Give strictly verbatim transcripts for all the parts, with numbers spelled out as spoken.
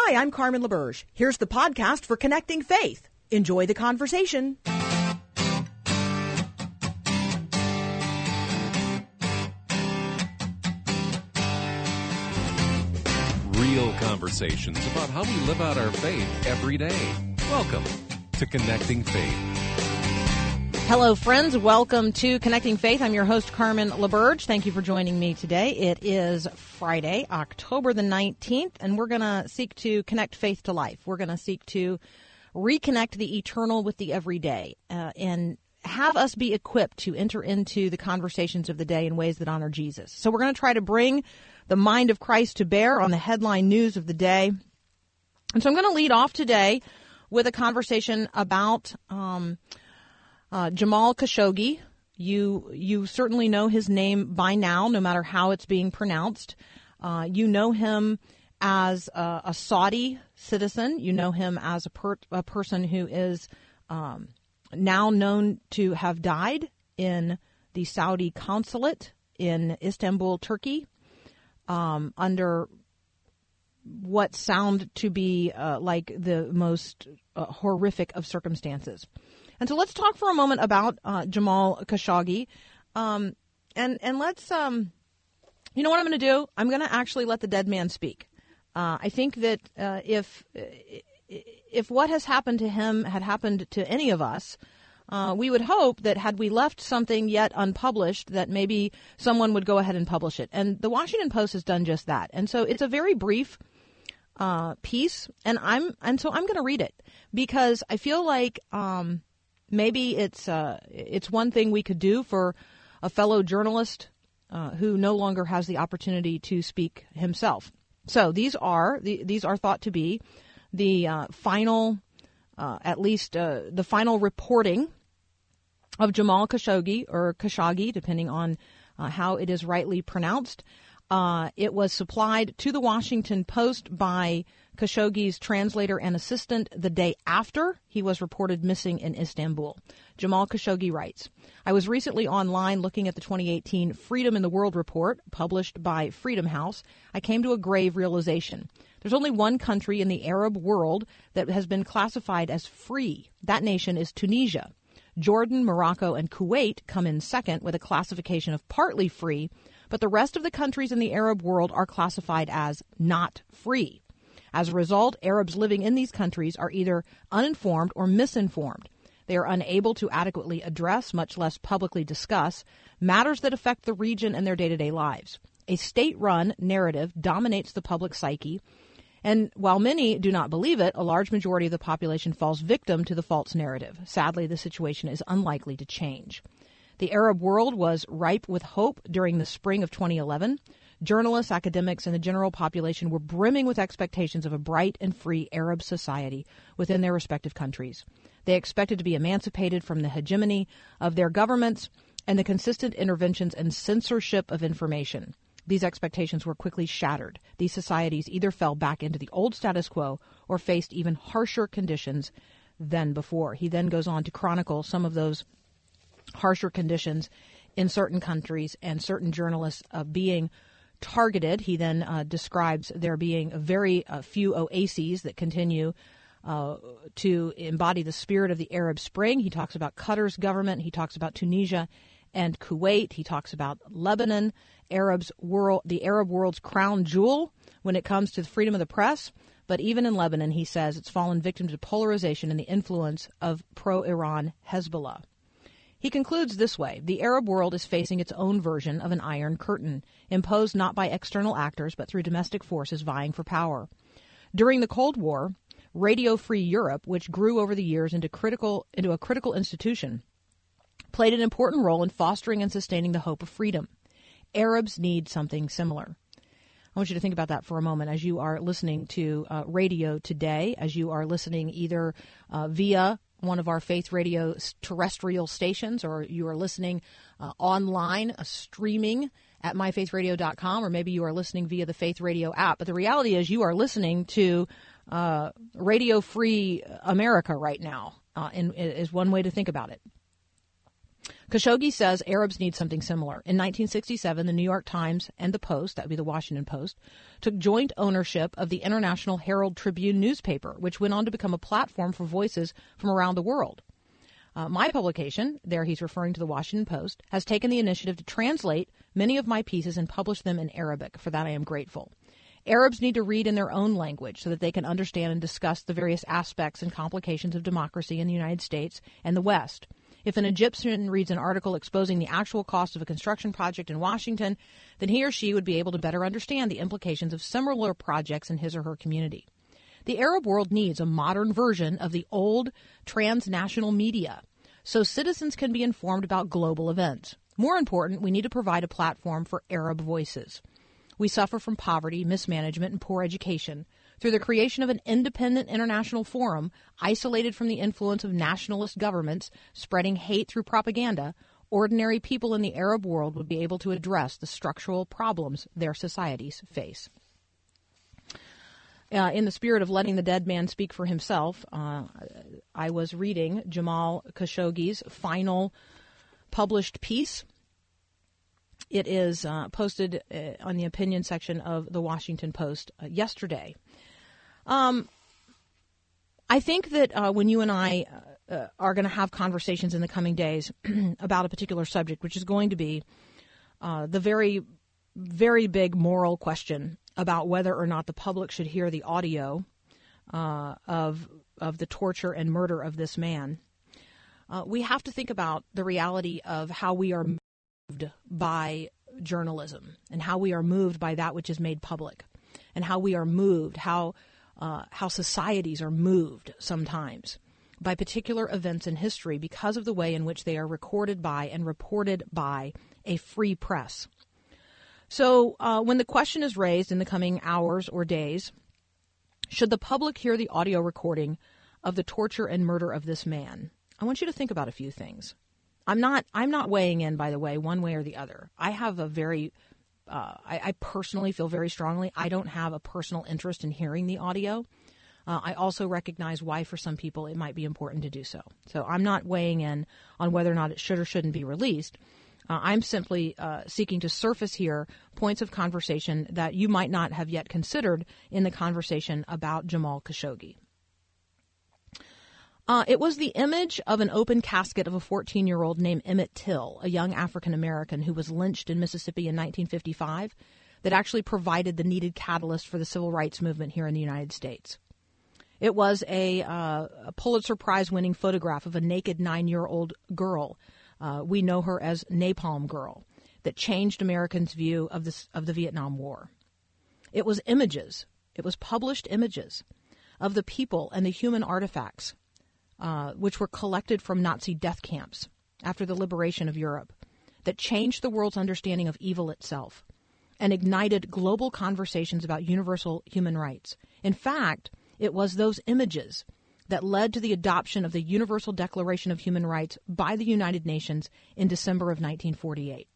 Hi, I'm Carmen LaBerge. Here's the podcast for Connecting Faith. Enjoy the conversation. Real conversations about how we live out our faith every day. Welcome to Connecting Faith. Hello, friends. Welcome to Connecting Faith. I'm your host, Carmen LaBerge. Thank you for joining me today. It is Friday, October the nineteenth, and we're going to seek to connect faith to life. We're going to seek to reconnect the eternal with the everyday uh, and have us be equipped to enter into the conversations of the day in ways that honor Jesus. So we're going to try to bring the mind of Christ to bear on the headline news of the day. And so I'm going to lead off today with a conversation about um, uh, Jamal Khashoggi. You you certainly know his name by now, no matter how it's being pronounced. Uh, you know him as a, a Saudi citizen. You know him as a, per, a person who is um, now known to have died in the Saudi consulate in Istanbul, Turkey, um, under what sound to be uh, like the most uh, horrific of circumstances. And so let's talk for a moment about uh, Jamal Khashoggi, um, and and let's, um, you know what I'm going to do? I'm going to actually let the dead man speak. Uh, I think that uh, if if what has happened to him had happened to any of us, uh, we would hope that had we left something yet unpublished, that maybe someone would go ahead and publish it. And the Washington Post has done just that. And so it's a very brief uh, piece, and I'm and so I'm going to read it because I feel like um, maybe it's uh, it's one thing we could do for a fellow journalist uh, who no longer has the opportunity to speak himself. So these are the, these are thought to be the uh, final, uh, at least uh, the final reporting of Jamal Khashoggi, or Khashoggi, depending on uh, how it is rightly pronounced. Uh, it was supplied to the Washington Post by Khashoggi's translator and assistant the day after he was reported missing in Istanbul. Jamal Khashoggi writes, I was recently online looking at the twenty eighteen Freedom in the World report published by Freedom House. I came to a grave realization. There's only one country in the Arab world that has been classified as free. That nation is Tunisia. Jordan, Morocco, and Kuwait come in second with a classification of partly free, but the rest of the countries in the Arab world are classified as not free. As a result, Arabs living in these countries are either uninformed or misinformed. They are unable to adequately address, much less publicly discuss, matters that affect the region and their day-to-day lives. A state-run narrative dominates the public psyche, and while many do not believe it, a large majority of the population falls victim to the false narrative. Sadly, the situation is unlikely to change. The Arab world was ripe with hope during the spring of twenty eleven. Journalists, academics, and the general population were brimming with expectations of a bright and free Arab society within their respective countries. They expected to be emancipated from the hegemony of their governments and the consistent interventions and censorship of information. These expectations were quickly shattered. These societies either fell back into the old status quo or faced even harsher conditions than before. He then goes on to chronicle some of those harsher conditions in certain countries and certain journalists uh, being targeted. He then uh, describes there being a very uh, few oases that continue uh, to embody the spirit of the Arab Spring. He talks about Qatar's government. He talks about Tunisia and Kuwait. He talks about Lebanon, Arab's world, the Arab world's crown jewel when it comes to the freedom of the press. But even in Lebanon, he says it's fallen victim to polarization and the influence of pro-Iran Hezbollah. He concludes this way: the Arab world is facing its own version of an iron curtain, imposed not by external actors, but through domestic forces vying for power. During the Cold War, Radio Free Europe, which grew over the years into critical into a critical institution, played an important role in fostering and sustaining the hope of freedom. Arabs need something similar. I want you to think about that for a moment as you are listening to uh, radio today, as you are listening either uh, via one of our Faith Radio terrestrial stations, or you are listening uh, online, uh, streaming at my faith radio dot com, or maybe you are listening via the Faith Radio app. But the reality is you are listening to uh, Radio Free America right now, uh, and is one way to think about it. Khashoggi says Arabs need something similar. In nineteen sixty-seven, the New York Times and the Post, that would be the Washington Post, took joint ownership of the International Herald Tribune newspaper, which went on to become a platform for voices from around the world. Uh, my publication, there he's referring to the Washington Post, has taken the initiative to translate many of my pieces and publish them in Arabic. For that I am grateful. Arabs need to read in their own language so that they can understand and discuss the various aspects and complications of democracy in the United States and the West. If an Egyptian reads an article exposing the actual cost of a construction project in Washington, then he or she would be able to better understand the implications of similar projects in his or her community. The Arab world needs a modern version of the old transnational media so citizens can be informed about global events. More important, we need to provide a platform for Arab voices. We suffer from poverty, mismanagement, and poor education. Through the creation of an independent international forum, isolated from the influence of nationalist governments spreading hate through propaganda, ordinary people in the Arab world would be able to address the structural problems their societies face. Uh, in the spirit of letting the dead man speak for himself, uh, I was reading Jamal Khashoggi's final published piece. It is uh, posted uh, on the opinion section of the Washington Post uh, yesterday. Um, I think that uh, when you and I uh, are going to have conversations in the coming days about a particular subject, which is going to be uh, the very, very big moral question about whether or not the public should hear the audio uh, of of the torture and murder of this man, uh, we have to think about the reality of how we are moved by journalism and how we are moved by that which is made public and how we are moved, how uh, how societies are moved sometimes by particular events in history because of the way in which they are recorded by and reported by a free press. So uh, when the question is raised in the coming hours or days, should the public hear the audio recording of the torture and murder of this man? I want you to think about a few things. I'm not I'm not weighing in, by the way, one way or the other. I have a very, uh, I, I personally feel very strongly, I don't have a personal interest in hearing the audio. Uh, I also recognize why for some people it might be important to do so. So I'm not weighing in on whether or not it should or shouldn't be released. Uh, I'm simply uh, seeking to surface here points of conversation that you might not have yet considered in the conversation about Jamal Khashoggi. Uh, it was the image of an open casket of a fourteen-year-old named Emmett Till, a young African-American who was lynched in Mississippi in nineteen fifty-five, that actually provided the needed catalyst for the civil rights movement here in the United States. It was a, uh, a Pulitzer Prize-winning photograph of a naked nine-year-old girl. Uh, we know her as Napalm Girl, that changed Americans' view of this of the Vietnam War. It was images, it was published images of the people and the human artifacts uh, which were collected from Nazi death camps after the liberation of Europe that changed the world's understanding of evil itself and ignited global conversations about universal human rights. In fact, it was those images that led to the adoption of the Universal Declaration of Human Rights by the United Nations in December of nineteen forty-eight.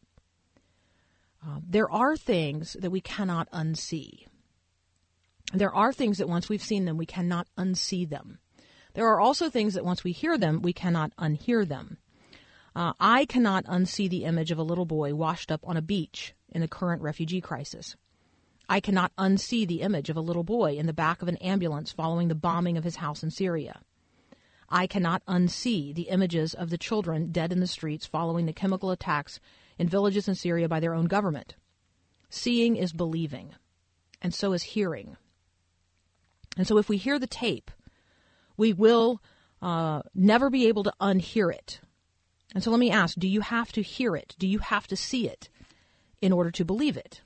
Uh, there are things that we cannot unsee. There are things that once we've seen them, we cannot unsee them. There are also things that once we hear them, we cannot unhear them. Uh, I cannot unsee the image of a little boy washed up on a beach in the current refugee crisis. I cannot unsee the image of a little boy in the back of an ambulance following the bombing of his house in Syria. I cannot unsee the images of the children dead in the streets following the chemical attacks in villages in Syria by their own government. Seeing is believing, and so is hearing. And so if we hear the tape, we will uh, never be able to unhear it. And so let me ask, do you have to hear it? Do you have to see it in order to believe it?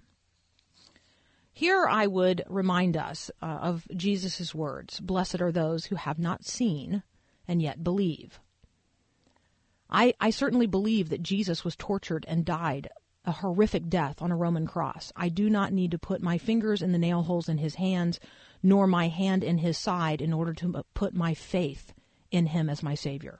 Here I would remind us uh, of Jesus' words, "Blessed are those who have not seen and yet believe." I, I certainly believe that Jesus was tortured and died a horrific death on a Roman cross. I do not need to put my fingers in the nail holes in his hands, nor my hand in his side in order to put my faith in him as my Savior.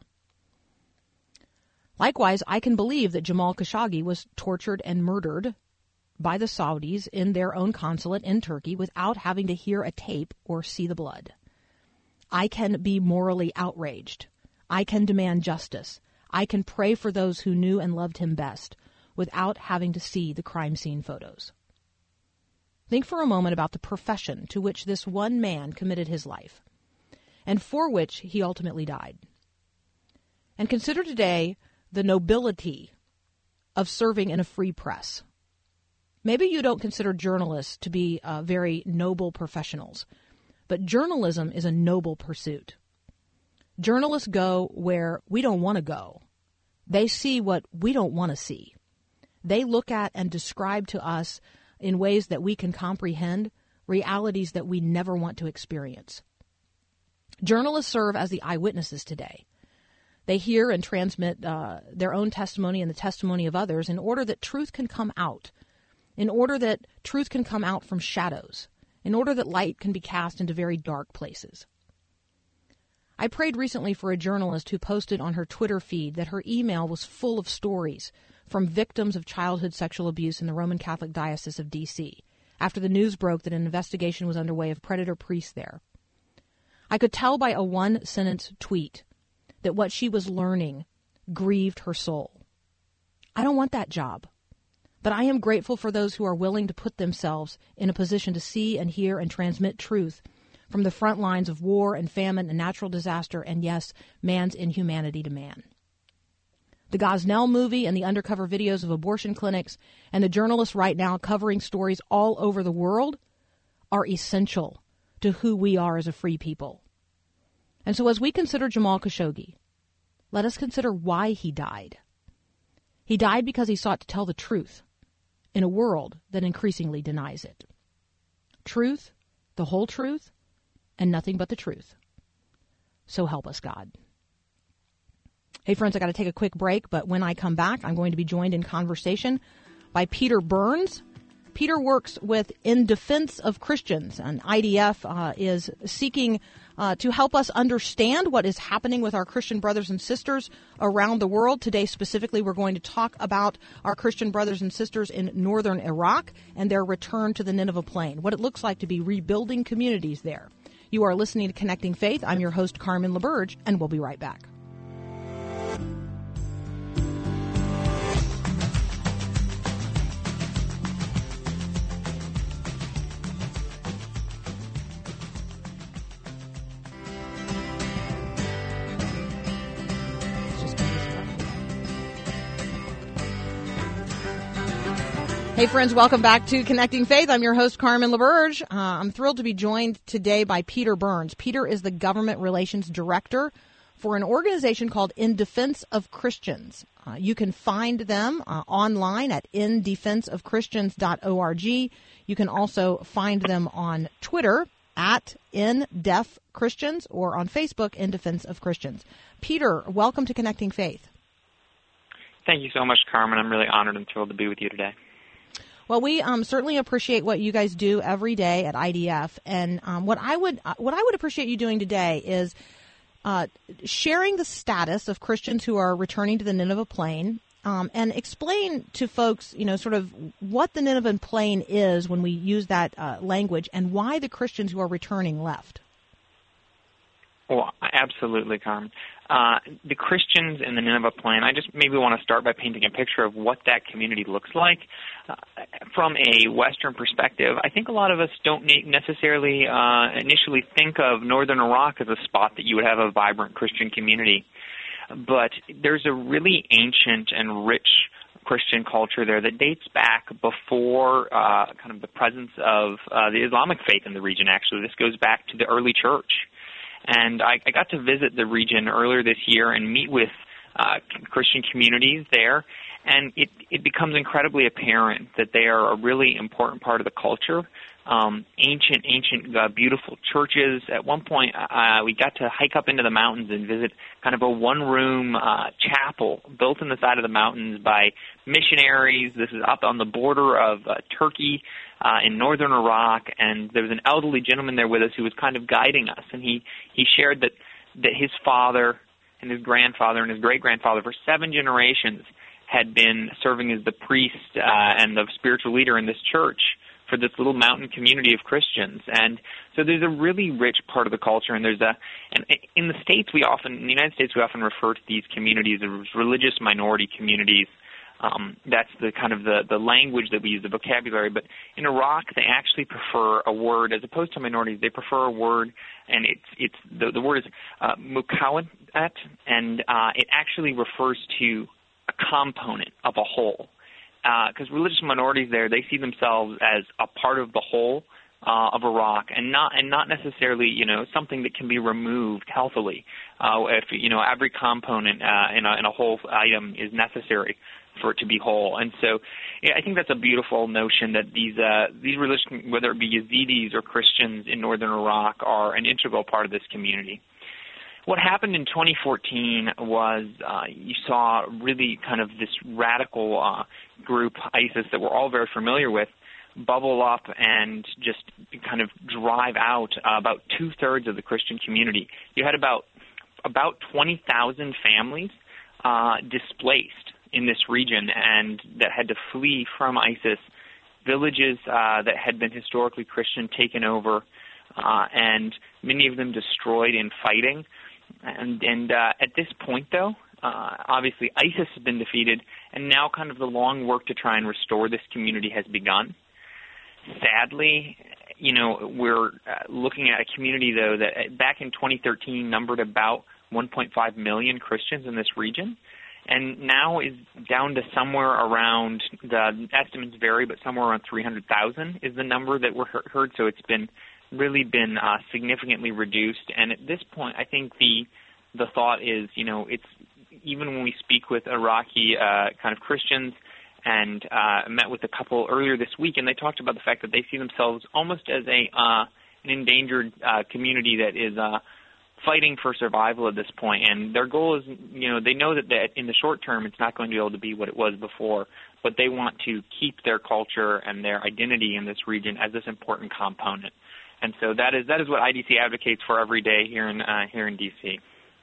Likewise, I can believe that Jamal Khashoggi was tortured and murdered by the Saudis in their own consulate in Turkey without having to hear a tape or see the blood. I can be morally outraged. I can demand justice. I can pray for those who knew and loved him best without having to see the crime scene photos. Think for a moment about the profession to which this one man committed his life, and for which he ultimately died. And consider today the nobility of serving in a free press. Maybe you don't consider journalists to be uh, very noble professionals, but journalism is a noble pursuit. Journalists go where we don't want to go. They see what we don't want to see. They look at and describe to us in ways that we can comprehend realities that we never want to experience. Journalists serve as the eyewitnesses today. They hear and transmit uh, their own testimony and the testimony of others in order that truth can come out, in order that truth can come out from shadows, in order that light can be cast into very dark places. I prayed recently for a journalist who posted on her Twitter feed that her email was full of stories from victims of childhood sexual abuse in the Roman Catholic Diocese of D C after the news broke that an investigation was underway of predator priests there. I could tell by a one-sentence tweet that what she was learning grieved her soul. I don't want that job, but I am grateful for those who are willing to put themselves in a position to see and hear and transmit truth from the front lines of war and famine and natural disaster and, yes, man's inhumanity to man. The Gosnell movie and the undercover videos of abortion clinics and the journalists right now covering stories all over the world are essential to who we are as a free people. And so as we consider Jamal Khashoggi, let us consider why he died. He died because he sought to tell the truth in a world that increasingly denies it. Truth, the whole truth, and nothing but the truth. So help us God. Hey, friends, I got to take a quick break, but when I come back, I'm going to be joined in conversation by Peter Burns. Peter works with In Defense of Christians, and I D F uh, is seeking uh, to help us understand what is happening with our Christian brothers and sisters around the world. Today, specifically, we're going to talk about our Christian brothers and sisters in northern Iraq and their return to the Nineveh Plain, what it looks like to be rebuilding communities there. You are listening to Connecting Faith. I'm your host, Carmen LaBerge, and we'll be right back. Hey, friends, welcome back to Connecting Faith. I'm your host, Carmen LaBerge. Uh, I'm thrilled to be joined today by Peter Burns. Peter is the Government Relations Director for an organization called In Defense of Christians. Uh, you can find them uh, online at in defense of christians dot org. You can also find them on Twitter at indefchristians or on Facebook, In Defense of Christians. Peter, welcome to Connecting Faith. Thank you so much, Carmen. I'm really honored and thrilled to be with you today. Well, we um, certainly appreciate what you guys do every day at I D F, and um, what I would what I would appreciate you doing today is uh, sharing the status of Christians who are returning to the Nineveh Plain, um, and explain to folks, you know, sort of what the Nineveh Plain is when we use that uh, language, and why the Christians who are returning left. Well, absolutely, Carmen. Uh, the Christians in the Nineveh Plain, I just maybe want to start by painting a picture of what that community looks like. Uh, from a Western perspective, I think a lot of us don't necessarily uh, initially think of northern Iraq as a spot that you would have a vibrant Christian community. But there's a really ancient and rich Christian culture there that dates back before uh, kind of the presence of uh, the Islamic faith in the region, actually. This goes back to the early church. And I, I got to visit the region earlier this year and meet with uh, Christian communities there, and it, it becomes incredibly apparent that they are a really important part of the culture. Um, ancient, ancient, uh, beautiful churches. At one point, uh, we got to hike up into the mountains and visit kind of a one-room uh, chapel built in the side of the mountains by missionaries. This is up on the border of uh, Turkey uh, in northern Iraq, and there was an elderly gentleman there with us who was kind of guiding us, and he, he shared that, that his father and his grandfather and his great-grandfather for seven generations had been serving as the priest uh, and the spiritual leader in this church for this little mountain community of Christians. And so there's a really rich part of the culture, and there's a, and in the States we often, in the United States we often refer to these communities as religious minority communities. Um, that's the kind of the, the language that we use, the vocabulary. But in Iraq, they actually prefer a word, as opposed to minorities, they prefer a word, and it's it's the, the word is uh, mukawat, and uh, it actually refers to a component of a whole. Because uh, religious minorities there, they see themselves as a part of the whole uh, of Iraq, and not and not necessarily, you know, something that can be removed healthily. Uh, if you know every component uh, in a in a whole item is necessary for it to be whole. And so yeah, I think that's a beautiful notion that these uh, these religious, whether it be Yazidis or Christians in northern Iraq, are an integral part of this community. What happened in twenty fourteen was uh, you saw really kind of this radical uh, group, ISIS, that we're all very familiar with, bubble up and just kind of drive out uh, about two-thirds of the Christian community. You had about about twenty thousand families uh, displaced in this region and that had to flee from ISIS, villages uh, that had been historically Christian taken over, uh, and many of them destroyed in fighting. And, and uh, at this point, though, uh, obviously ISIS has been defeated, and now kind of the long work to try and restore this community has begun. Sadly, you know, we're uh, looking at a community, though, that back in twenty thirteen numbered about one point five million Christians in this region, and now is down to somewhere around, the estimates vary, but somewhere around three hundred thousand is the number that we're heard. So it's been really been uh, significantly reduced. And at this point, I think the the thought is, you know, it's even when we speak with Iraqi uh, kind of Christians, and uh, met with a couple earlier this week, and they talked about the fact that they see themselves almost as a uh, an endangered uh, community that is uh, fighting for survival at this point. And their goal is, you know, they know that, that in the short term it's not going to be able to be what it was before, but they want to keep their culture and their identity in this region as this important component. And so that is that is what I D C advocates for every day here in uh, here in D C.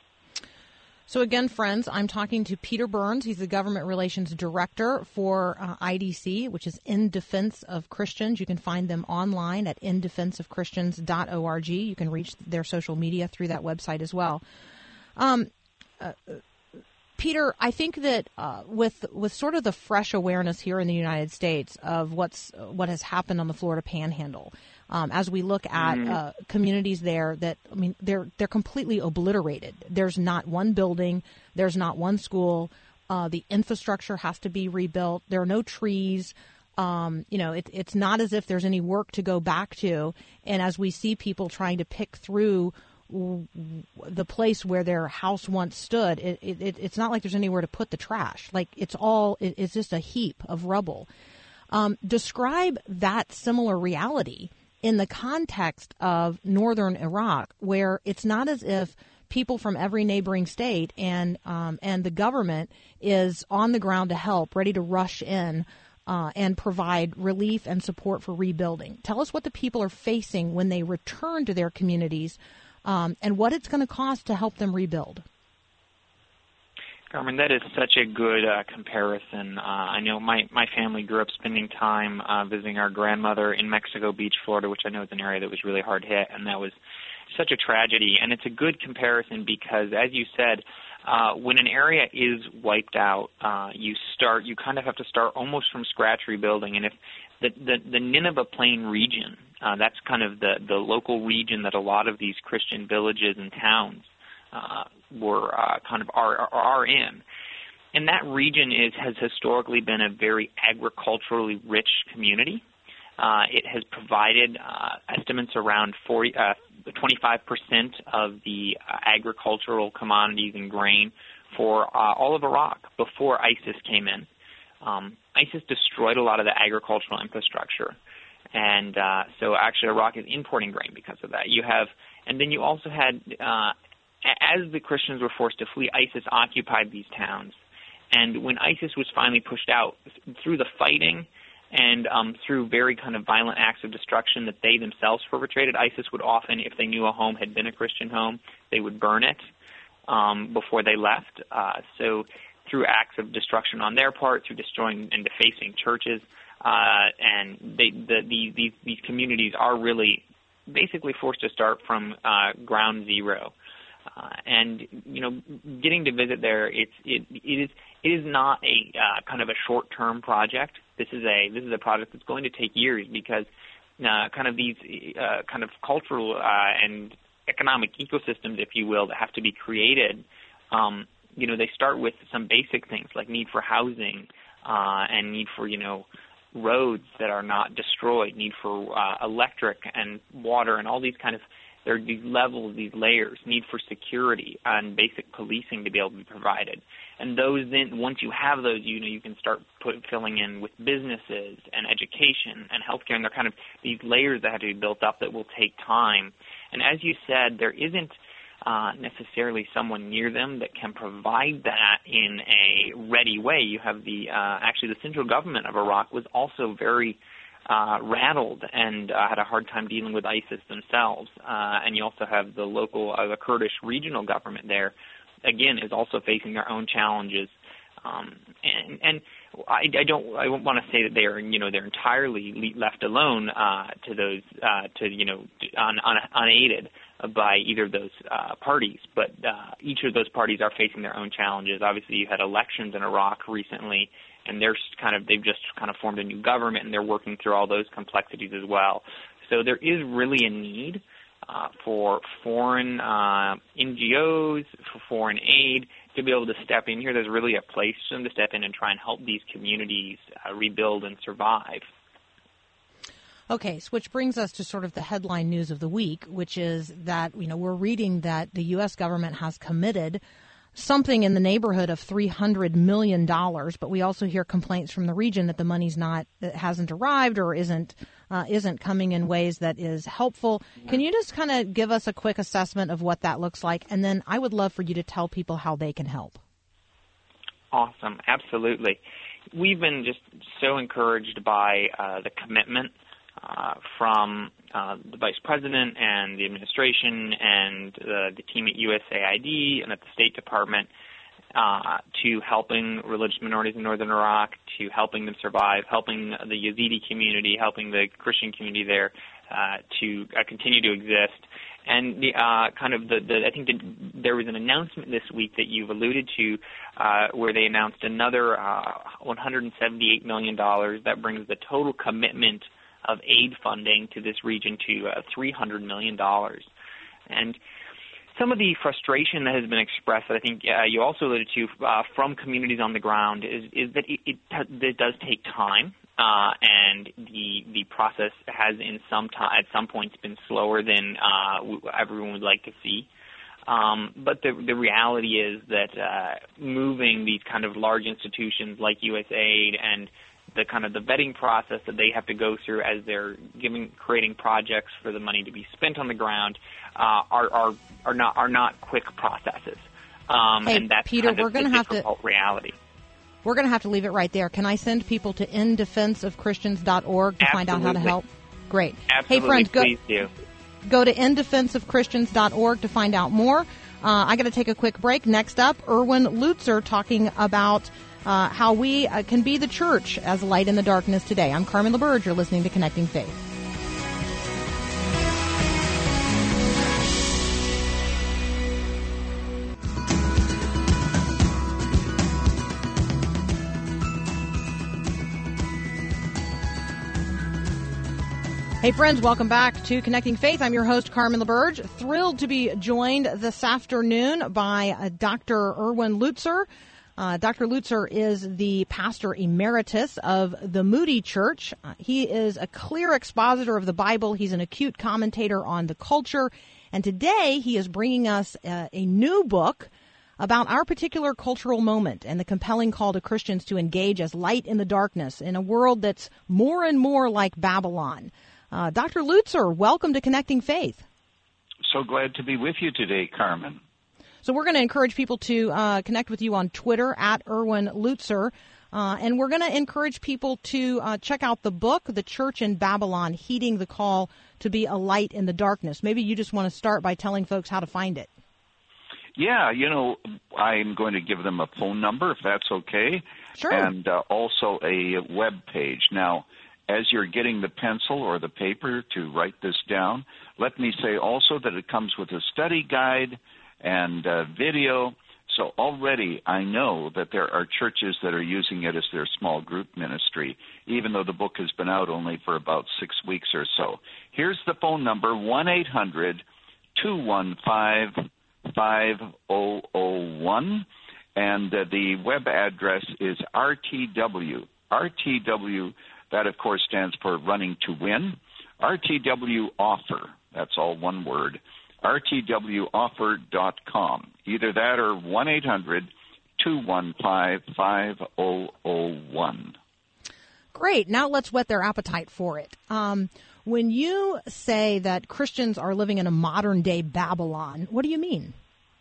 So again, friends, I'm talking to Peter Burns. He's the Government Relations Director for uh, I D C, which is In Defense of Christians. You can find them online at in defense of christians dot org. You can reach their social media through that website as well. Um, uh, Peter, I think that uh, with with sort of the fresh awareness here in the United States of what's what has happened on the Florida Panhandle, um, as we look at uh, communities there that, I mean, they're they're completely obliterated. There's not one building. There's not one school. Uh, the infrastructure has to be rebuilt. There are no trees. Um, you know, it, it's not as if there's any work to go back to. And as we see people trying to pick through the place where their house once stood, it, it, it's not like there's anywhere to put the trash. Like, it's all, it, it's just a heap of rubble. Um, describe that similar reality in the context of northern Iraq, where it's not as if people from every neighboring state and um, and the government is on the ground to help, ready to rush in uh, and provide relief and support for rebuilding. Tell us what the people are facing when they return to their communities, Um, and what it's going to cost to help them rebuild. Carmen, that is such a good uh, comparison. Uh, I know my, my family grew up spending time uh, visiting our grandmother in Mexico Beach, Florida, which I know is an area that was really hard hit, and that was such a tragedy. And it's a good comparison because, as you said, uh, when an area is wiped out, uh, you start, you kind of have to start almost from scratch rebuilding. And if the, the, the Nineveh Plain region, Uh, that's kind of the, the local region that a lot of these Christian villages and towns uh, were uh, kind of are, are in. And that region is has historically been a very agriculturally rich community. Uh, it has provided uh, estimates around forty, uh, twenty-five percent of the uh, agricultural commodities and grain for uh, all of Iraq before ISIS came in. Um, ISIS destroyed a lot of the agricultural infrastructure. And uh, so actually Iraq is importing grain because of that. You have, and then you also had, uh, as the Christians were forced to flee, ISIS occupied these towns. And when ISIS was finally pushed out through the fighting and um, through very kind of violent acts of destruction that they themselves perpetrated, ISIS would often, if they knew a home had been a Christian home, they would burn it um, before they left. Uh, so through acts of destruction on their part, through destroying and defacing churches, uh, and they, the, the, these, these communities are really basically forced to start from uh, ground zero. Uh, and you know, getting to visit there, it's it, it is it is not a uh, kind of a short-term project. This is a this is a project that's going to take years because uh, kind of these uh, kind of cultural uh, and economic ecosystems, if you will, that have to be created. Um, you know, they start with some basic things like need for housing uh, and need for you know roads that are not destroyed, need for uh, electric and water and all these kind of. There are these levels, these layers, need for security and basic policing to be able to be provided. And those then, once you have those, you know, you can start put, filling in with businesses and education and healthcare, and they're kind of these layers that have to be built up that will take time. And as you said, there isn't uh, necessarily someone near them that can provide that in a ready way. You have the, uh, actually the central government of Iraq was also very Uh, rattled and uh, had a hard time dealing with ISIS themselves. Uh, and you also have the local, uh, the Kurdish regional government there, again, is also facing their own challenges. Um, and and I, I don't I don't want to say that they are you know they're entirely left alone uh, to those uh, to you know un, un, unaided by either of those uh, parties, but uh, each of those parties are facing their own challenges. Obviously, you had elections in Iraq recently. And they're kind of they've just kind of formed a new government, and they're working through all those complexities as well. So there is really a need uh, for foreign uh, N G Os, for foreign aid to be able to step in here. There's really a place for them to step in and try and help these communities uh, rebuild and survive. Okay, so which brings us to sort of the headline news of the week, which is that you know we're reading that the U S government has committed something in the neighborhood of three hundred million dollars, but we also hear complaints from the region that the money's not, that hasn't arrived or isn't uh, isn't coming in ways that is helpful. Can you just kind of give us a quick assessment of what that looks like? And then I would love for you to tell people how they can help. Awesome. Absolutely. We've been just so encouraged by uh, the commitment uh, from uh, the Vice President and the administration and uh, the team at U S A I D and at the State Department uh, to helping religious minorities in northern Iraq, to helping them survive, helping the Yazidi community, helping the Christian community there uh, to uh, continue to exist. And the uh, kind of the, the I think that there was an announcement this week that you've alluded to, uh, where they announced another uh, one hundred seventy-eight million dollars. That brings the total commitment of aid funding to this region to uh, three hundred million dollars. And some of the frustration that has been expressed, that I think uh, you also alluded to, uh, from communities on the ground, is is that it, it, it does take time. Uh, and the the process has in some t- at some points been slower than uh, w- everyone would like to see. Um, but the the reality is that uh, moving these kind of large institutions like U S A I D and the kind of the vetting process that they have to go through as they're giving creating projects for the money to be spent on the ground uh, are are are not are not quick processes. Um, hey, and that's Peter, kind of we're going to have to reality. We're going to have to leave it right there. Can I send people to in defense of christians dot org to Absolutely. find out how to help? Great. Absolutely. Hey, friends, go, Please do. go to in defense of christians dot org to find out more. Uh, I got to take a quick break. Next up, Erwin Lutzer talking about uh, how we uh, can be the church as light in the darkness today. I'm Carmen LaBerge. You're listening to Connecting Faith. Hey, friends, welcome back to Connecting Faith. I'm your host, Carmen LaBerge. Thrilled to be joined this afternoon by uh, Doctor Erwin Lutzer. Uh, Doctor Lutzer is the pastor emeritus of the Moody Church. Uh, he is a clear expositor of the Bible. He's an acute commentator on the culture. And today he is bringing us uh, a new book about our particular cultural moment and the compelling call to Christians to engage as light in the darkness in a world that's more and more like Babylon. Uh, Doctor Lutzer, welcome to Connecting Faith. So glad to be with you today, Carmen. So we're going to encourage people to uh, connect with you on Twitter, at Erwin Lutzer, uh, and we're going to encourage people to uh, check out the book, The Church in Babylon, Heeding the Call to be a Light in the Darkness. Maybe you just want to start by telling folks how to find it. Yeah, you know, I'm going to give them a phone number, if that's okay. Sure. and uh, also a web page. Now, as you're getting the pencil or the paper to write this down, let me say also that it comes with a study guide and uh, video. So already I know that there are churches that are using it as their small group ministry, even though the book has been out only for about six weeks or so. Here's the phone number, one eight hundred two one five five zero zero one, and uh, the web address is R T W. R T W, that of course stands for Running to Win. R T W Offer, that's all one word, R T W offer dot com. Either that or one eight hundred two one five five zero zero one. Great. Now let's whet their appetite for it. Um, when you say that Christians are living in a modern-day Babylon, what do you mean?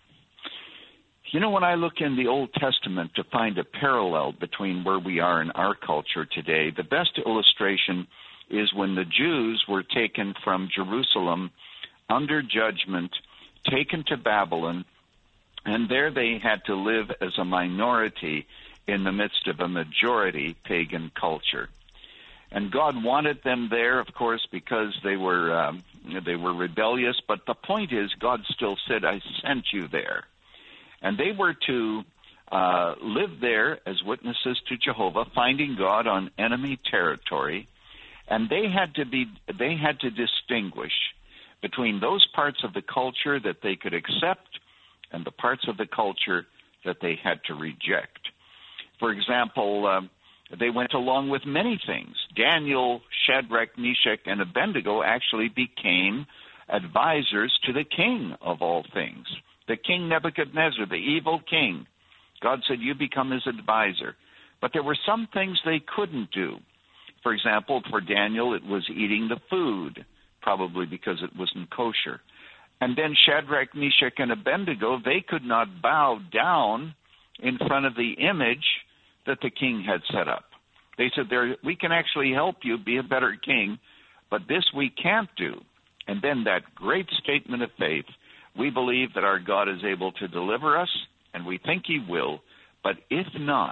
You know, when I look in the Old Testament to find a parallel between where we are in our culture today, the best illustration is when the Jews were taken from Jerusalem under judgment, taken to Babylon, and there they had to live as a minority in the midst of a majority pagan culture. And God wanted them there, of course, because they were um, they were rebellious. But the point is, God still said, "I sent you there," and they were to uh, live there as witnesses to Jehovah, finding God on enemy territory, and they had to be they had to distinguish between those parts of the culture that they could accept and the parts of the culture that they had to reject. For example, um, they went along with many things. Daniel, Shadrach, Meshach, and Abednego actually became advisors to the king of all things. The king Nebuchadnezzar, the evil king. God said, you become his advisor. But there were some things they couldn't do. For example, for Daniel, it was eating the food, probably because it wasn't kosher. And then Shadrach, Meshach, and Abednego, they could not bow down in front of the image that the king had set up. They said, there, we can actually help you be a better king, but this we can't do. And then that great statement of faith, we believe that our God is able to deliver us, and we think he will, but if not,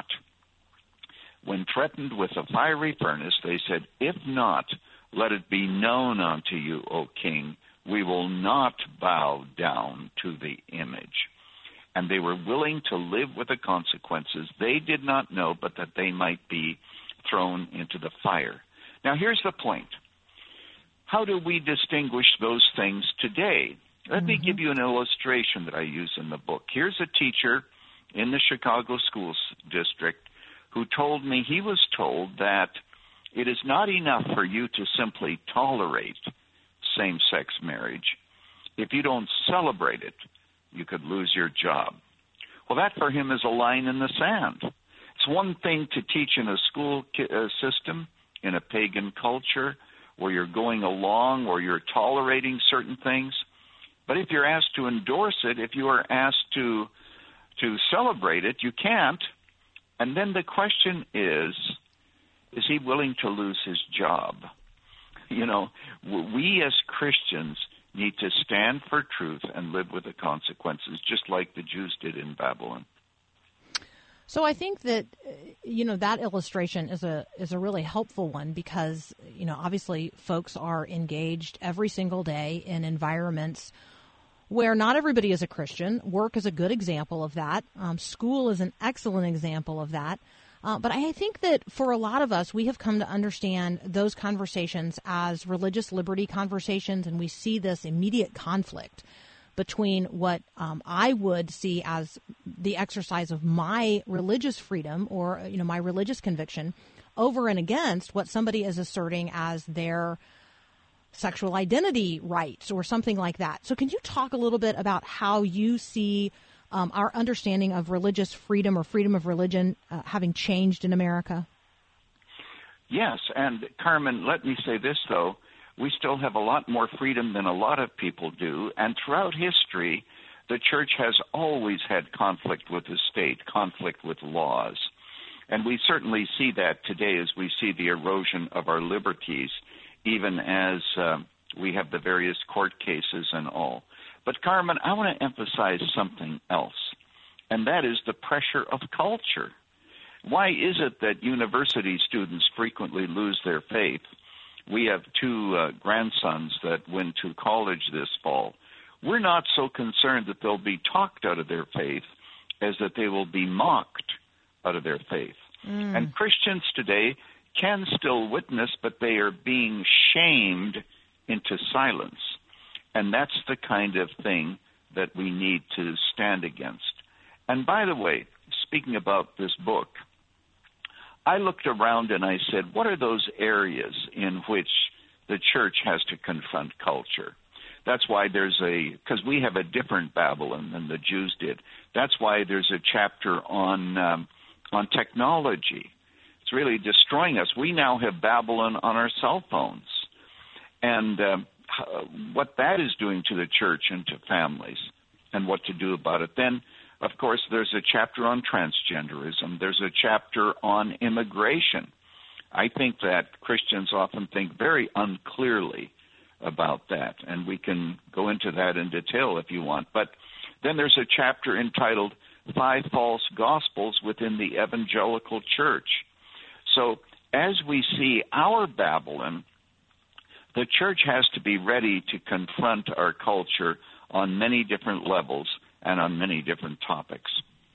when threatened with a fiery furnace, they said, if not, let it be known unto you, O king, we will not bow down to the image. And they were willing to live with the consequences they did not know, but that they might be thrown into the fire. Now, here's the point. How do we distinguish those things today? Let mm-hmm. me give you an illustration that I use in the book. Here's a teacher in the Chicago School District who told me he was told that it is not enough for you to simply tolerate same-sex marriage. If you don't celebrate it, you could lose your job. Well, that for him is a line in the sand. It's one thing to teach in a school uh, system, in a pagan culture, where you're going along or you're tolerating certain things. But if you're asked to endorse it, if you are asked to to celebrate it, you can't. And then the question is, is he willing to lose his job? You know, we as Christians need to stand for truth and live with the consequences, just like the Jews did in Babylon. So I think that, you know, that illustration is a is a really helpful one because, you know, obviously folks are engaged every single day in environments where not everybody is a Christian. Work is a good example of that. Um, school is an excellent example of that. Uh, but I think that for a lot of us, we have come to understand those conversations as religious liberty conversations, and we see this immediate conflict between what um, I would see as the exercise of my religious freedom or, you know, my religious conviction over and against what somebody is asserting as their sexual identity rights or something like that. So can you talk a little bit about how you see um, our understanding of religious freedom or freedom of religion uh, having changed in America? Yes, and Carmen, let me say this, though. We still have a lot more freedom than a lot of people do, and throughout history, the church has always had conflict with the state, conflict with laws. And we certainly see that today as we see the erosion of our liberties, even as uh, we have the various court cases and all. But, Carmen, I want to emphasize something else, and that is the pressure of culture. Why is it that university students frequently lose their faith? We have two uh, grandsons that went to college this fall. We're not so concerned that they'll be talked out of their faith as that they will be mocked out of their faith. Mm. And Christians today can still witness, but they are being shamed into silence. And that's the kind of thing that we need to stand against. And by the way, speaking about this book, I looked around and I said, what are those areas in which the church has to confront culture? That's why there's a, because we have a different Babylon than the Jews did. That's why there's a chapter on um, on technology. It's really destroying us. We now have Babylon on our cell phones. And uh, what that is doing to the church and to families and what to do about it. Then, of course, there's a chapter on transgenderism. There's a chapter on immigration. I think that Christians often think very unclearly about that, and we can go into that in detail if you want. But then there's a chapter entitled Five False Gospels Within the Evangelical Church. So as we see our Babylon, the church has to be ready to confront our culture on many different levels and on many different topics.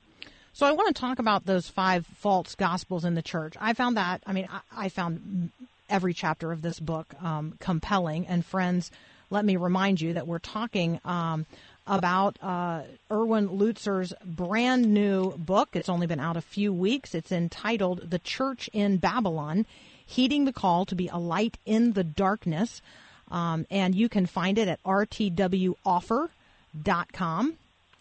So I want to talk about those five false gospels in the church. I found that, I mean, I, I found every chapter of this book um, compelling. And friends, let me remind you that we're talking um, about uh, Erwin Lutzer's brand new book. It's only been out a few weeks. It's entitled The Church in Babylon, Heeding the Call to be a Light in the Darkness. Um, and you can find it at r t w offer dot com.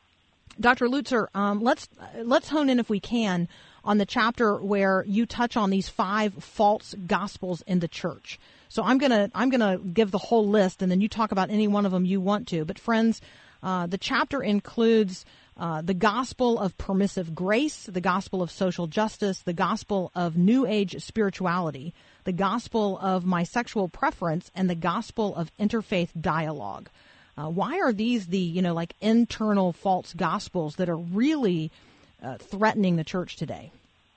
Doctor Lutzer, um, let's let's hone in, if we can, on the chapter where you touch on these five false gospels in the church. So I'm gonna I'm gonna give the whole list, and then you talk about any one of them you want to. But friends, uh, the chapter includes uh, the gospel of permissive grace, the gospel of social justice, the gospel of New Age spirituality, the gospel of my sexual preference, and the gospel of interfaith dialogue. Uh, why are these the, you know, like internal false gospels that are really uh, threatening the church today?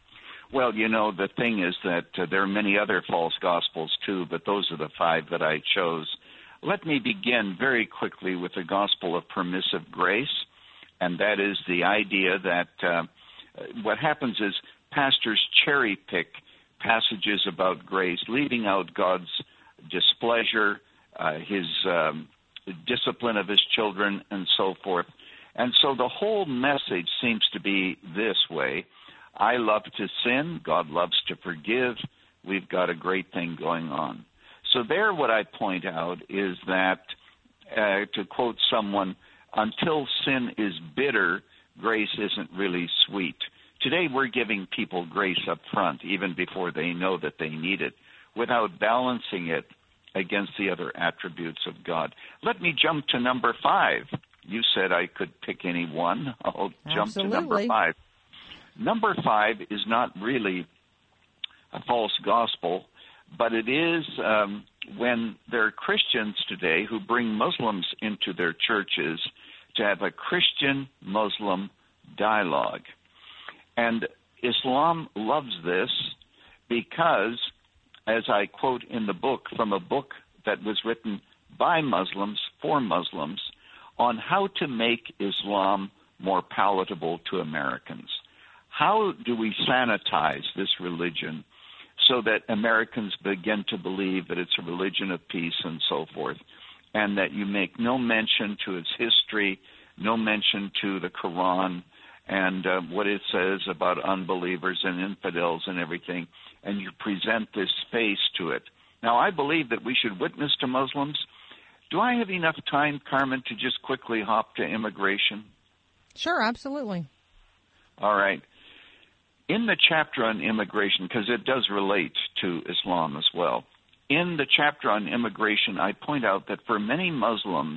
Well, you know, the thing is that uh, there are many other false gospels too, but those are the five that I chose. Let me begin very quickly with the gospel of permissive grace, and that is the idea that uh, what happens is pastors cherry pick passages about grace, leaving out God's displeasure, uh, his um, discipline of his children, and so forth. And so the whole message seems to be this way: I love to sin, God loves to forgive, we've got a great thing going on. So there what I point out is that, uh, to quote someone, until sin is bitter, grace isn't really sweet. Today we're giving people grace up front, even before they know that they need it, without balancing it against the other attributes of God. Let me jump to number five. You said I could pick any one. I'll jump Absolutely. to number five. Number five is not really a false gospel, but it is um, when there are Christians today who bring Muslims into their churches to have a Christian-Muslim dialogue. And Islam loves this because, as I quote in the book, from a book that was written by Muslims for Muslims, on how to make Islam more palatable to Americans. How do we sanitize this religion so that Americans begin to believe that it's a religion of peace and so forth, and that you make no mention to its history, no mention to the Quran and uh, what it says about unbelievers and infidels and everything, and you present this face to it. Now, I believe that we should witness to Muslims. Do I have enough time, Carmen, to just quickly hop to immigration? Sure, absolutely. All right. In the chapter on immigration, because it does relate to Islam as well, in the chapter on immigration, I point out that for many Muslims,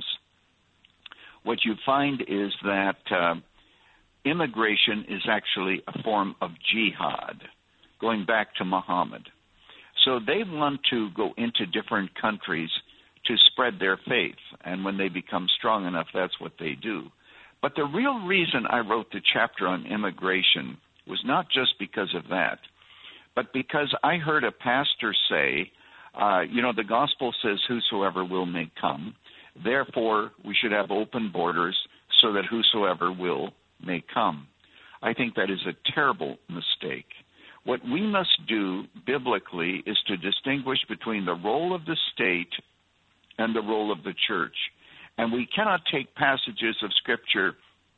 what you find is that uh, immigration is actually a form of jihad, going back to Muhammad. So they want to go into different countries to spread their faith, and when they become strong enough, that's what they do. But the real reason I wrote the chapter on immigration was not just because of that, but because I heard a pastor say, uh, you know, the gospel says whosoever will may come. Therefore, we should have open borders so that whosoever will may come. I think that is a terrible mistake. What we must do biblically is to distinguish between the role of the state and the role of the church. And we cannot take passages of Scripture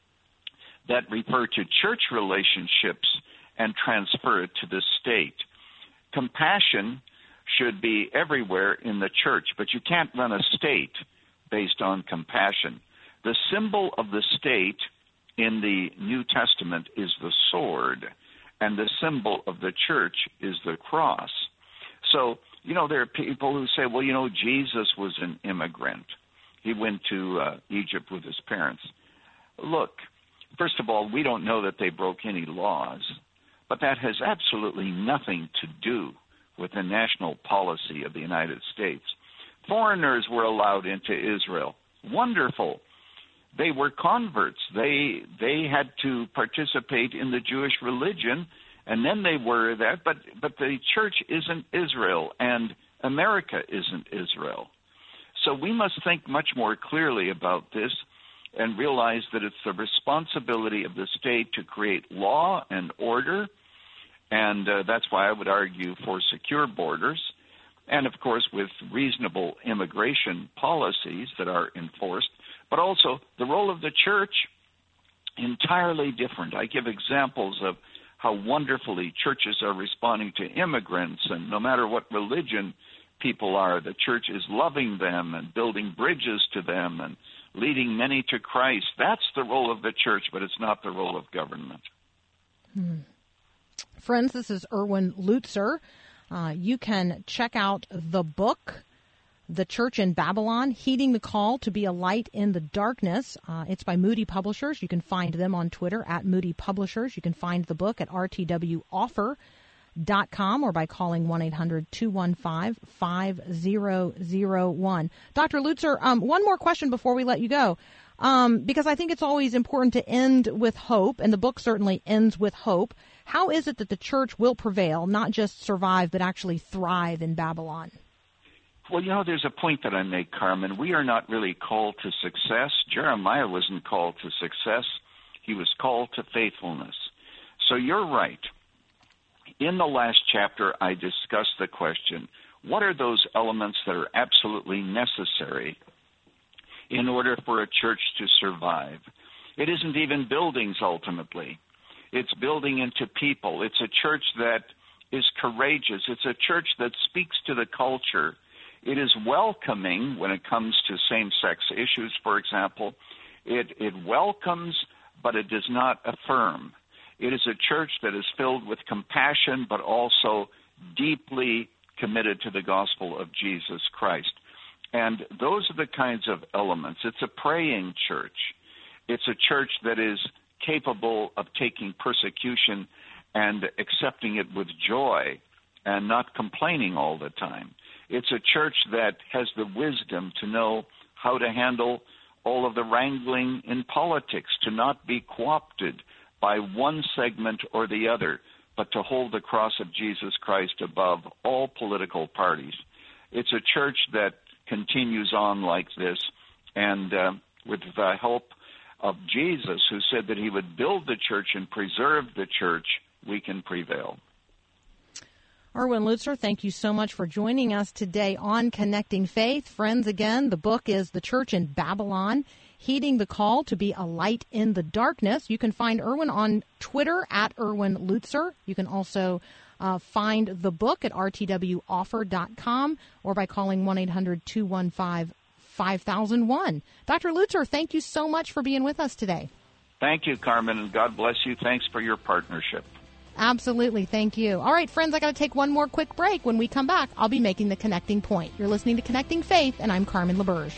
that refer to church relationships and transfer it to the state. Compassion should be everywhere in the church, but you can't run a state based on compassion. The symbol of the state in the New Testament is the sword, and the symbol of the church is the cross. So, you know, there are people who say, well, you know, Jesus was an immigrant. He went to uh, Egypt with his parents. Look, first of all, we don't know that they broke any laws, but that has absolutely nothing to do with the national policy of the United States. Foreigners were allowed into Israel. Wonderful. They were converts. They they had to participate in the Jewish religion, and then they were that. But but the church isn't Israel, and America isn't Israel. So we must think much more clearly about this and realize that it's the responsibility of the state to create law and order, and uh, that's why I would argue for secure borders, and of course with reasonable immigration policies that are enforced. But also, the role of the church, entirely different. I give examples of how wonderfully churches are responding to immigrants, and no matter what religion people are, the church is loving them and building bridges to them and leading many to Christ. That's the role of the church, but it's not the role of government. Hmm. Friends, this is Erwin Lutzer. Uh, you can check out the book, The Church in Babylon, Heeding the Call to be a Light in the Darkness. Uh, it's by Moody Publishers. You can find them on Twitter at Moody Publishers. You can find the book at r t w offer dot com or by calling one eight hundred two one five five zero zero one. Doctor Lutzer, um, one more question before we let you go, um, because I think it's always important to end with hope, and the book certainly ends with hope. How is it that the church will prevail, not just survive, but actually thrive in Babylon? Well, you know, there's a point that I make, Carmen. We are not really called to success. Jeremiah wasn't called to success. He was called to faithfulness. So you're right. In the last chapter, I discussed the question, what are those elements that are absolutely necessary in order for a church to survive? It isn't even buildings, ultimately. It's building into people. It's a church that is courageous. It's a church that speaks to the culture. It is welcoming when it comes to same-sex issues, for example. It, it welcomes, but it does not affirm. It is a church that is filled with compassion, but also deeply committed to the gospel of Jesus Christ. And those are the kinds of elements. It's a praying church. It's a church that is capable of taking persecution and accepting it with joy and not complaining all the time. It's a church that has the wisdom to know how to handle all of the wrangling in politics, to not be co-opted by one segment or the other, but to hold the cross of Jesus Christ above all political parties. It's a church that continues on like this, and uh, with the help of Jesus, who said that he would build the church and preserve the church, we can prevail. Erwin Lutzer, thank you so much for joining us today on Connecting Faith. Friends, again, the book is The Church in Babylon, Heeding the Call to be a Light in the Darkness. You can find Erwin on Twitter at Erwin Lutzer. You can also uh, find the book at r t w offer dot com or by calling one eight hundred two one five five thousand one. Doctor Lutzer, thank you so much for being with us today. Thank you, Carmen, and God bless you. Thanks for your partnership. Absolutely. Thank you. All right, friends, I got to take one more quick break. When we come back, I'll be making the connecting point. You're listening to Connecting Faith, and I'm Carmen LaBerge.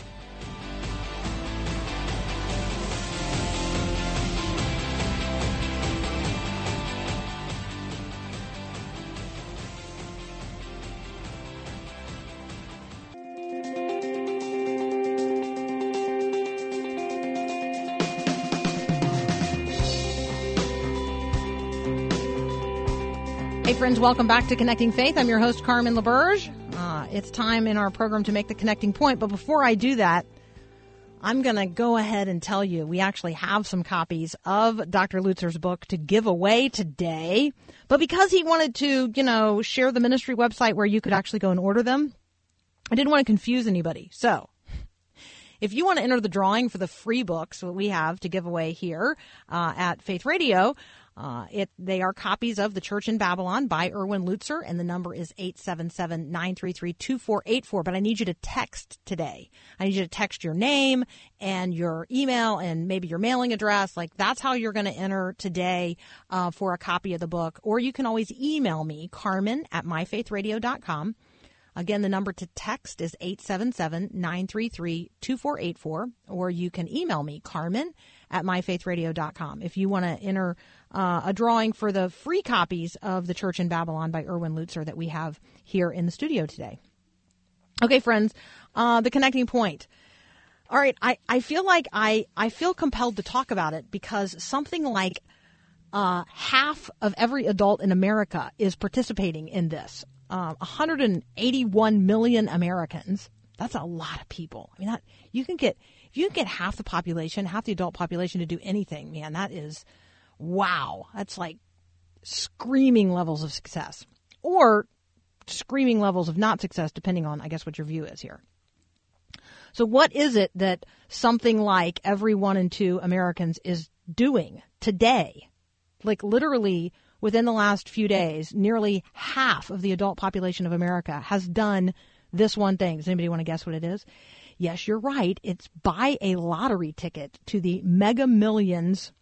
Hey, friends, welcome back to Connecting Faith. I'm your host, Carmen LaBerge. Uh, it's time in our program to make the connecting point. But before I do that, I'm going to go ahead and tell you we actually have some copies of Doctor Lutzer's book to give away today. But because he wanted to, you know, share the ministry website where you could actually go and order them, I didn't want to confuse anybody. So if you want to enter the drawing for the free books that we have to give away here uh, at Faith Radio, Uh, it, they are copies of The Church in Babylon by Erwin Lutzer, and the number is eight seven seven, nine three three, two four eight four. But I need you to text today. I need you to text your name and your email and maybe your mailing address. Like, that's how you're going to enter today uh, for a copy of the book. Or you can always email me, Carmen at my faith radio dot com. Again, the number to text is eight seven seven, nine three three, two four eight four, or you can email me, Carmen at my faith radio dot com, if you want to enter uh, a drawing for the free copies of The Church in Babylon by Erwin Lutzer that we have here in the studio today. Okay, friends, uh, the connecting point. All right, I, I feel like I, I feel compelled to talk about it because something like uh, half of every adult in America is participating in this. Uh, one hundred eighty-one million Americans. That's a lot of people. I mean, that you can get if you can get half the population, half the adult population to do anything, man, that is wow. That's like screaming levels of success, or screaming levels of not success, depending on, I guess, what your view is here. So, what is it that something like every one in two Americans is doing today? Like literally. Within the last few days, nearly half of the adult population of America has done this one thing. Does anybody want to guess what it is? Yes, you're right. It's buy a lottery ticket to the Mega Millions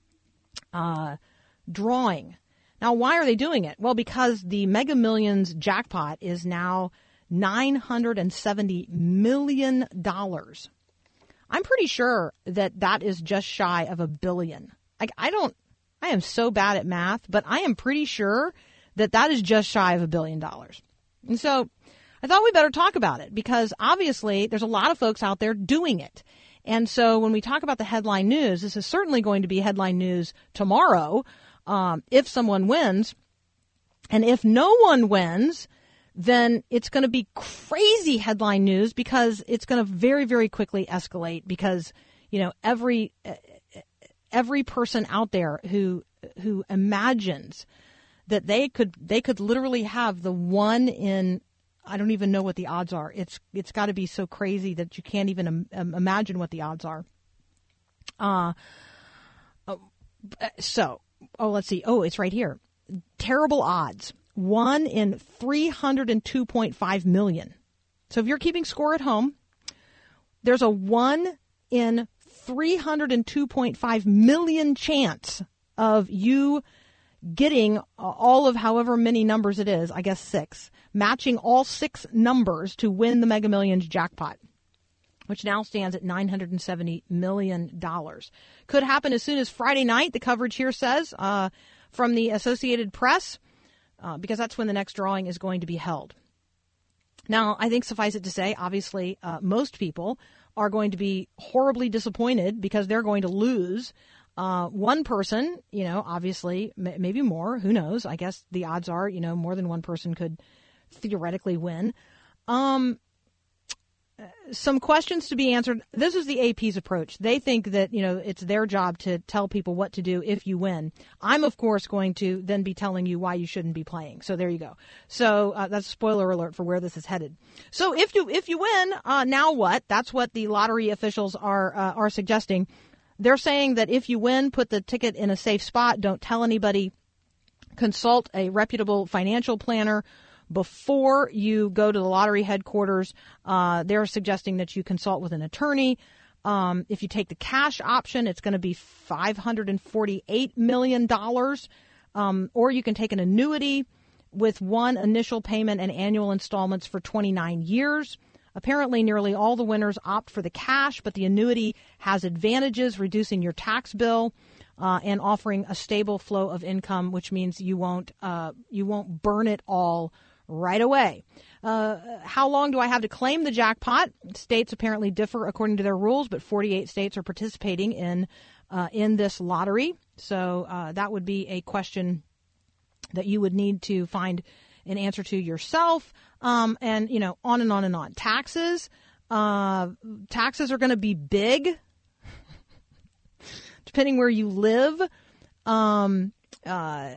uh, drawing. Now, why are they doing it? Well, because the Mega Millions jackpot is now nine hundred seventy million dollars. I'm pretty sure that that is just shy of a billion. Like, I don't. I am so bad at math, but I am pretty sure that that is just shy of a billion dollars. And so I thought we better talk about it because obviously there's a lot of folks out there doing it. And so when we talk about the headline news, this is certainly going to be headline news tomorrow um, if someone wins. And if no one wins, then it's going to be crazy headline news because it's going to very, very quickly escalate because, you know, every... Uh, Every person out there who who imagines that they could they could literally have the one in, I don't even know what the odds are. It's it's got to be so crazy that you can't even um, imagine what the odds are. Uh so oh let's see oh it's right here. Terrible odds. One in three hundred two point five million. So if you're keeping score at home, there's a one in three hundred two point five million chance of you getting all of however many numbers it is, I guess six, matching all six numbers to win the Mega Millions jackpot, which now stands at nine hundred seventy million dollars. Could happen as soon as Friday night, the coverage here says, uh, from the Associated Press, uh, because that's when the next drawing is going to be held. Now, I think suffice it to say, obviously, uh, most people are going to be horribly disappointed because they're going to lose. Uh, one person, you know, obviously, m- maybe more, who knows? I guess the odds are, you know, more than one person could theoretically win. Um, some questions to be answered. This is the A P's approach. They think that, you know, it's their job to tell people what to do if you win. I'm, of course, going to then be telling you why you shouldn't be playing. So there you go. So uh, that's a spoiler alert for where this is headed. So if you if you win, uh, now what? That's what the lottery officials are uh, are suggesting. They're saying that if you win, put the ticket in a safe spot. Don't tell anybody. Consult a reputable financial planner. Before you go to the lottery headquarters, uh, they're suggesting that you consult with an attorney. Um, if you take the cash option, it's going to be five hundred forty-eight million dollars. Um, or you can take an annuity with one initial payment and annual installments for twenty-nine years. Apparently, nearly all the winners opt for the cash, but the annuity has advantages, reducing your tax bill uh, and offering a stable flow of income, which means you won't uh, you won't burn it all right away. Uh, how long do I have to claim the jackpot? States apparently differ according to their rules, but forty-eight states are participating in uh, in this lottery. So uh, that would be a question that you would need to find an answer to yourself, um, and, you know, on and on and on. Taxes, uh, taxes are going to be big, depending where you live. Um, uh,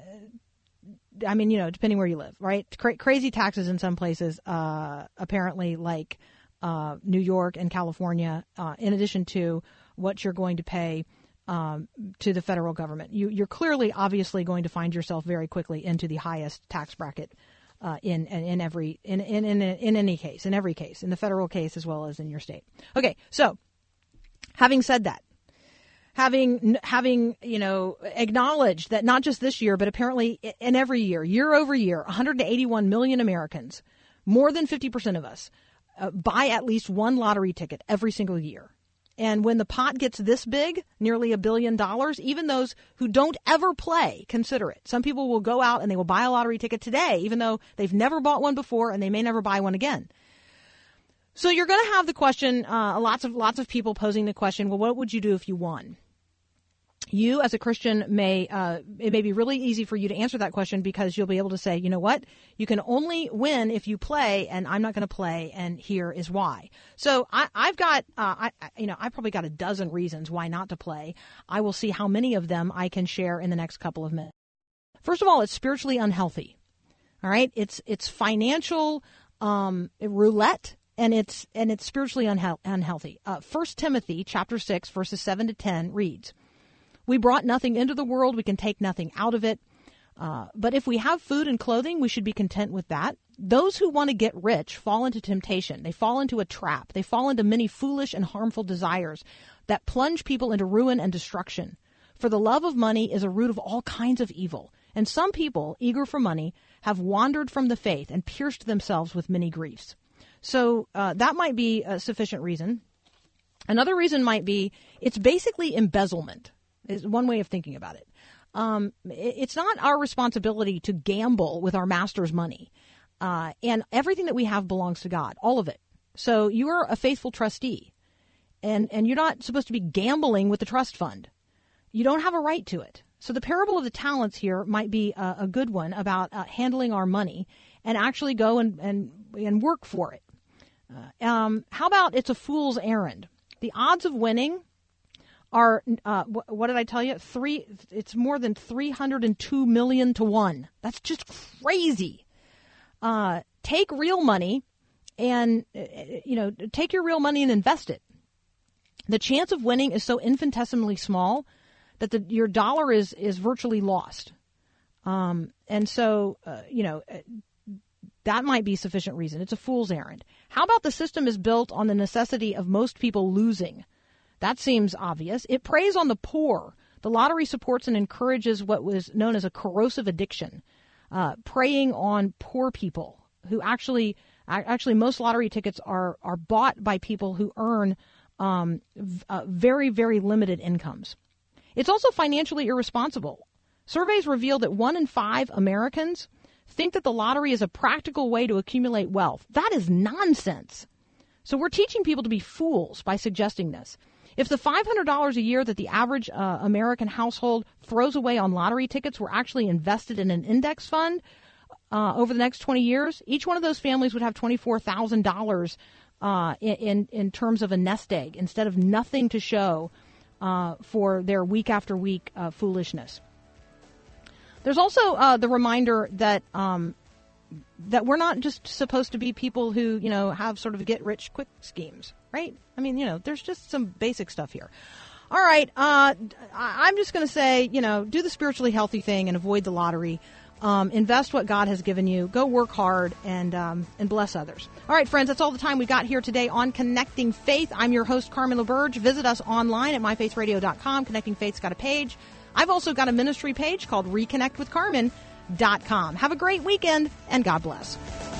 I mean, you know, depending where you live, right? Cra- crazy taxes in some places, uh, apparently, like uh, New York and California, uh, in addition to what you're going to pay um, to the federal government. You, you're clearly, obviously, going to find yourself very quickly into the highest tax bracket uh, in, in in every in, in in in any case, in every case, in the federal case as well as in your state. Okay, so having said that. Having, having, you know, acknowledged that not just this year, but apparently in every year, year over year, one hundred eighty-one million Americans, more than fifty percent of us, uh, buy at least one lottery ticket every single year. And when the pot gets this big, nearly a billion dollars, even those who don't ever play consider it. Some people will go out and they will buy a lottery ticket today, even though they've never bought one before and they may never buy one again. So you're going to have the question, uh, lots of lots of people posing the question, well, what would you do if you won? You, as a Christian, may uh, it may be really easy for you to answer that question because you'll be able to say, you know what, you can only win if you play, and I'm not going to play, and here is why. So I, I've got, uh, I, you know, I probably got a dozen reasons why not to play. I will see how many of them I can share in the next couple of minutes. First of all, it's spiritually unhealthy. All right, it's it's financial um, roulette. And it's and it's spiritually unhe- unhealthy. Uh, First Timothy chapter six, verses seven to ten reads, "We brought nothing into the world; we can take nothing out of it. Uh, but if we have food and clothing, we should be content with that. Those who want to get rich fall into temptation. They fall into a trap. They fall into many foolish and harmful desires that plunge people into ruin and destruction. For the love of money is a root of all kinds of evil. And some people, eager for money, have wandered from the faith and pierced themselves with many griefs." So uh, that might be a sufficient reason. Another reason might be it's basically embezzlement is one way of thinking about it. Um, it's not our responsibility to gamble with our master's money. Uh, and everything that we have belongs to God, all of it. So you're a faithful trustee, and, and you're not supposed to be gambling with the trust fund. You don't have a right to it. So the parable of the talents here might be a, a good one about uh, handling our money and actually go and, and, and work for it. Uh, um, how about it's a fool's errand? The odds of winning are, uh, wh- what did I tell you? Three. It's more than three hundred two million to one. That's just crazy. Uh, take real money and, uh, you know, take your real money and invest it. The chance of winning is so infinitesimally small that the, your dollar is, is virtually lost. Um, and so, uh, you know, that might be sufficient reason. It's a fool's errand. How about the system is built on the necessity of most people losing? That seems obvious. It preys on the poor. The lottery supports and encourages what was known as a corrosive addiction, uh, preying on poor people who actually, actually most lottery tickets are, are bought by people who earn um, uh, very, very limited incomes. It's also financially irresponsible. Surveys reveal that one in five Americans think that the lottery is a practical way to accumulate wealth. That is nonsense. So we're teaching people to be fools by suggesting this. If the five hundred dollars a year that the average uh, American household throws away on lottery tickets were actually invested in an index fund uh, over the next twenty years, each one of those families would have twenty-four thousand dollars uh, in, in, in terms of a nest egg instead of nothing to show uh, for their week after week uh, foolishness. There's also uh, the reminder that um, that we're not just supposed to be people who, you know, have sort of get-rich-quick schemes, right? I mean, you know, there's just some basic stuff here. All right, uh, I'm just going to say, you know, do the spiritually healthy thing and avoid the lottery. Um, invest what God has given you. Go work hard and um, and bless others. All right, friends, that's all the time we got here today on Connecting Faith. I'm your host, Carmen LaBerge. Visit us online at my faith radio dot com. Connecting Faith's got a page. I've also got a ministry page called reconnect with carmen dot com. Have a great weekend, and God bless.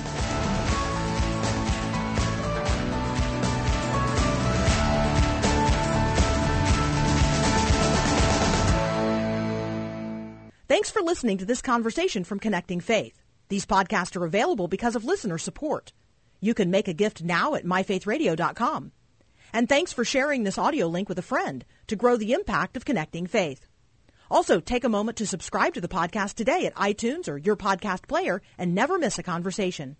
Thanks for listening to this conversation from Connecting Faith. These podcasts are available because of listener support. You can make a gift now at my faith radio dot com. And thanks for sharing this audio link with a friend to grow the impact of Connecting Faith. Also, take a moment to subscribe to the podcast today at iTunes or your podcast player and never miss a conversation.